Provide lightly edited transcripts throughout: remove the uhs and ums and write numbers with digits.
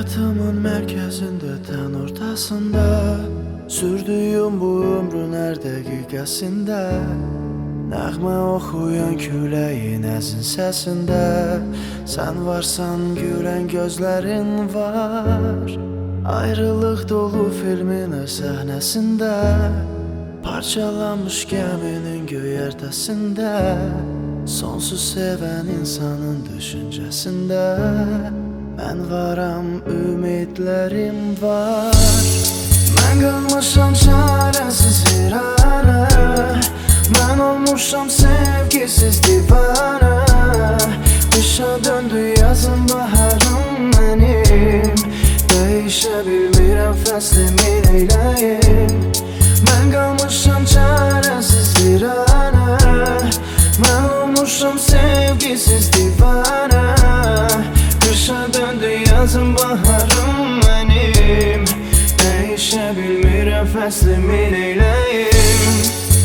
Hayatımın merkezinde, tən ortasında sürdüyüm bu ömrün hər dəqiqəsində nəğmə oxuyan küləyin əzin səsində sən varsan, gülən gözlərin var. Ayrılıq dolu filmin səhnəsində parçalanmış gəminin göyərtəsində sonsuz sevən insanın düşüncəsində mən varam, ümidlərim var. Mən qalmışam çarəsiz virana, mən olmuşam sevgisiz divana. Qışa döndü yazım, baharım mənim, dəyişə bilmirəm fəslimi neyləyim. Mən qalmışam çarəsiz virana, mən olmuşam sevgisiz divana. Qışa döndü yazım, baharım mənim, dəyişə bilmirəm fəslimi neyləyim.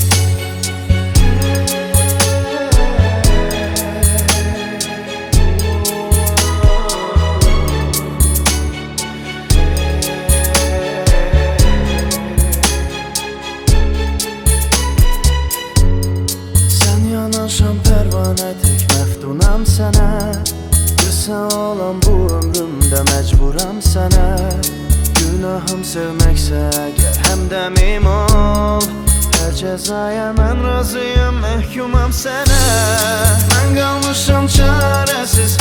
Sən yanaşan pərvanə, tək məftunam sənə. Sən olan bu ömrümdə məcburam sənə. Günahım sevməksə əgər həmdəmim ol, hər cəzaya mən razıyam, məhkumam sənə. Mən qalmışam çarəsiz